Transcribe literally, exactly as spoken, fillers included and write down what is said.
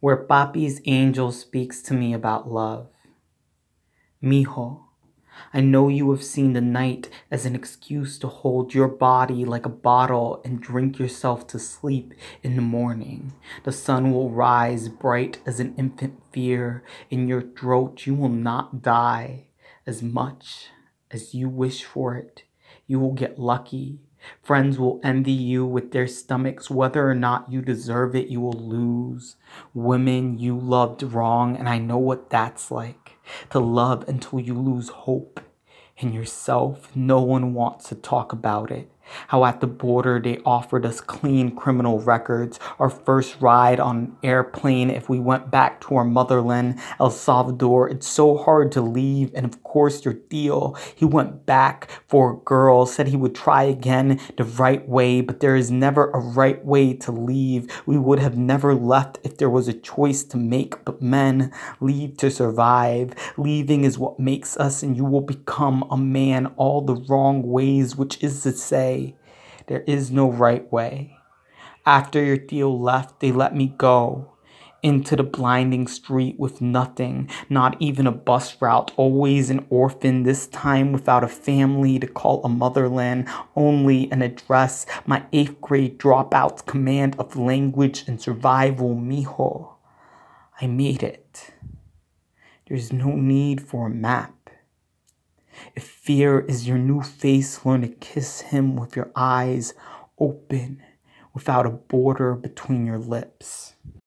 where Papi's angel speaks to me about love. Mijo, I know you have seen the night as an excuse to hold your body like a bottle and drink yourself to sleep in the morning. The sun will rise bright as an infant fear. In your throat you will not die. As much as you wish for it, you will get lucky. Friends will envy you with their stomachs. Whether or not you deserve it, you will lose. Women you loved wrong, and I know what that's like. To love until you lose hope in yourself. No one wants to talk about it. How at the border they offered us clean criminal records, our first ride on an airplane if we went back to our motherland, El Salvador. It's so hard to leave, and of course your deal. He went back for a girl, said he would try again the right way, but there is never a right way to leave. We would have never left if there was a choice to make, but men leave to survive. Leaving is what makes us, and you will become a man all the wrong ways, which is to say, there is no right way. After your deal left, they let me go into the blinding street with nothing, not even a bus route, always an orphan, this time without a family to call a motherland, only an address, my eighth grade dropout's command of language and survival. Mijo, I made it. There's no need for a map. If fear is your new face, learn to kiss him with your eyes open, without a border between your lips.